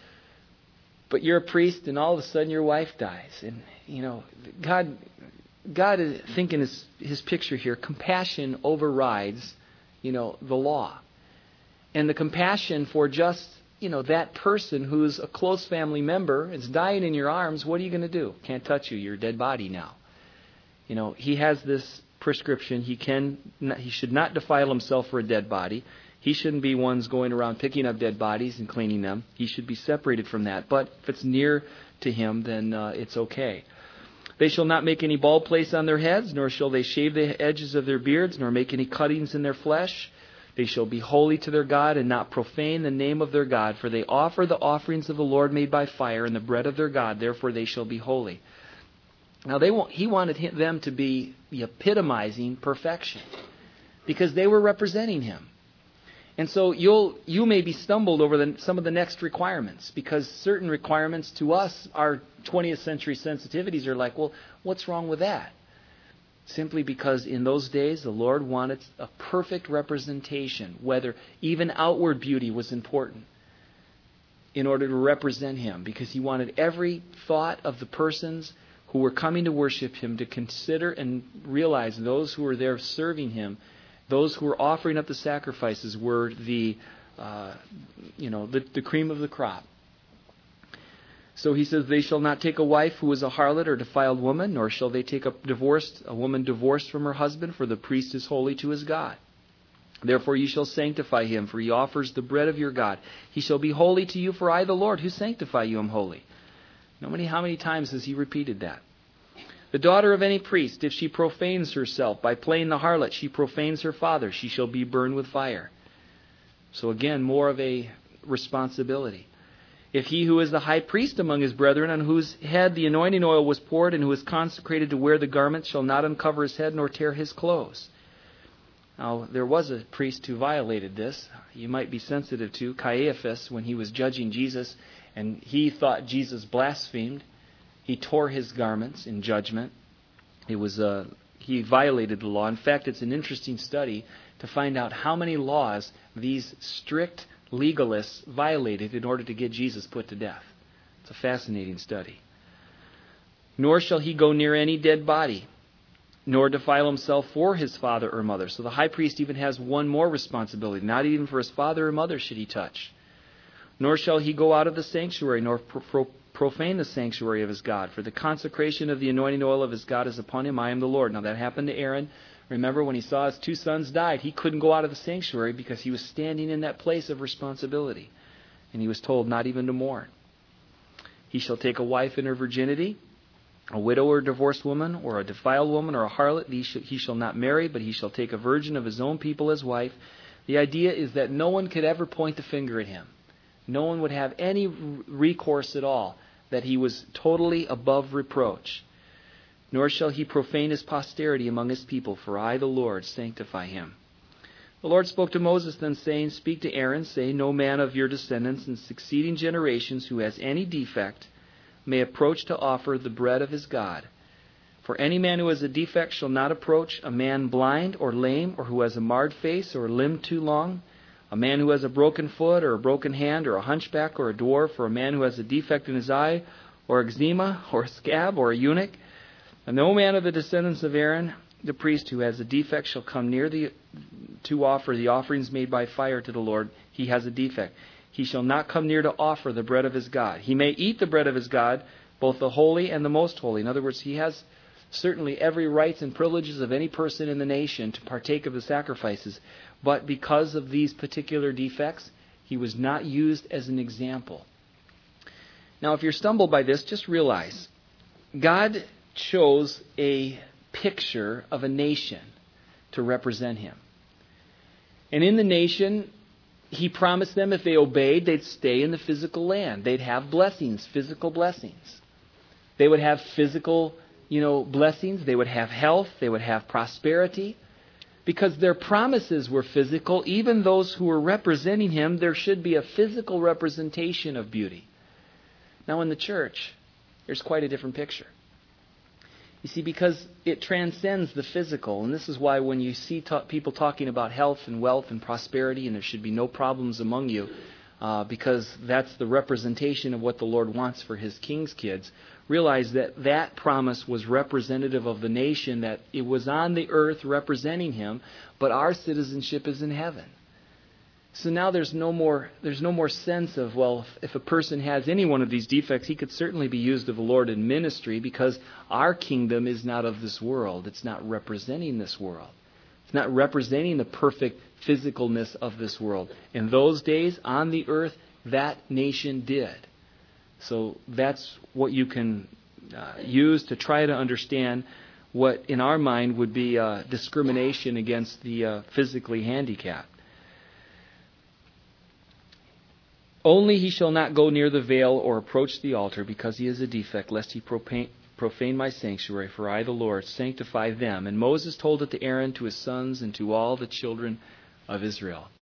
But you're a priest and all of a sudden your wife dies. And, you know, God God is thinking his, his picture here. Compassion overrides, you know, the law. And the compassion for just, you know, that person who's a close family member is dying in your arms, what are you going to do? Can't touch you. You're a dead body now. You know, He has this prescription. He can, he should not defile himself for a dead body. He shouldn't be ones going around picking up dead bodies and cleaning them. He should be separated from that. But if it's near to him, then uh, it's okay. They shall not make any bald place on their heads, nor shall they shave the edges of their beards, nor make any cuttings in their flesh. They shall be holy to their God, and not profane the name of their God. For they offer the offerings of the Lord made by fire, and the bread of their God. Therefore they shall be holy. Now they want, he wanted him, them to be the epitomizing perfection, because they were representing Him. And so you'll you may be stumbled over the, some of the next requirements, because certain requirements to us, our twentieth century sensitivities, are like, well, what's wrong with that? Simply because in those days the Lord wanted a perfect representation, whether even outward beauty was important in order to represent Him, because He wanted every thought of the persons who were coming to worship Him to consider and realize those who were there serving Him. Those who were offering up the sacrifices were the, uh, you know, the, the cream of the crop. So He says, they shall not take a wife who is a harlot or defiled woman, nor shall they take a divorced, a woman divorced from her husband, for the priest is holy to his God. Therefore you shall sanctify him, for he offers the bread of your God. He shall be holy to you, for I, the Lord, who sanctify you, am holy. How many, how many times has He repeated that? The daughter of any priest, if she profanes herself by playing the harlot, she profanes her father. She shall be burned with fire. So again, more of a responsibility. If he who is the high priest among his brethren, on whose head the anointing oil was poured, and who is consecrated to wear the garment, shall not uncover his head nor tear his clothes. Now, there was a priest who violated this. You might be sensitive to Caiaphas, when he was judging Jesus, and he thought Jesus blasphemed. He tore his garments in judgment. It was uh, he violated the law. In fact, it's an interesting study to find out how many laws these strict legalists violated in order to get Jesus put to death. It's a fascinating study. Nor shall he go near any dead body, nor defile himself for his father or mother. So the high priest even has one more responsibility. Not even for his father or mother should he touch. Nor shall he go out of the sanctuary, nor pro- pro- profane the sanctuary of his God. For the consecration of the anointing oil of his God is upon him. I am the Lord. Now that happened to Aaron. Remember, when he saw his two sons died, he couldn't go out of the sanctuary because he was standing in that place of responsibility. And he was told not even to mourn. He shall take a wife in her virginity, a widow or divorced woman, or a defiled woman, or a harlot. He shall not marry, but he shall take a virgin of his own people as wife. The idea is that no one could ever point the finger at him. No one would have any recourse at all, that he was totally above reproach. Nor shall he profane his posterity among his people, for I, the Lord, sanctify him. The Lord spoke to Moses then, saying, Speak to Aaron, say, No man of your descendants in succeeding generations who has any defect may approach to offer the bread of his God. For any man who has a defect shall not approach, a man blind or lame, or who has a marred face or a limb too long, a man who has a broken foot or a broken hand, or a hunchback or a dwarf, or a man who has a defect in his eye, or eczema, or a scab, or a eunuch. And no man of the descendants of Aaron, the priest, who has a defect shall come near the to offer the offerings made by fire to the Lord, he has a defect. He shall not come near to offer the bread of his God. He may eat the bread of his God, both the holy and the most holy. In other words, he has certainly every rights and privileges of any person in the nation to partake of the sacrifices. But because of these particular defects, he was not used as an example. Now, if you're stumbled by this, just realize God chose a picture of a nation to represent him. And in the nation, he promised them if they obeyed, they'd stay in the physical land. They'd have blessings, physical blessings. They would have physical, you know, blessings. They would have health. They would have prosperity. Because their promises were physical, even those who were representing him, there should be a physical representation of beauty. Now in the church, there's quite a different picture. You see, because it transcends the physical, and this is why when you see ta- people talking about health and wealth and prosperity, and there should be no problems among you, uh, because that's the representation of what the Lord wants for his king's kids, realize that that promise was representative of the nation, that it was on the earth representing him, but our citizenship is in heaven. So now there's no more there's no more sense of, well, if, if a person has any one of these defects, he could certainly be used of the Lord in ministry, because our kingdom is not of this world. It's not representing this world. It's not representing the perfect physicalness of this world. In those days, on the earth, that nation did. So that's what you can uh, use to try to understand what in our mind would be uh, discrimination against the uh, physically handicapped. Only he shall not go near the veil or approach the altar, because he is a defect, lest he profane, profane my sanctuary, for I, the Lord, sanctify them. And Moses told it to Aaron, to his sons, and to all the children of Israel.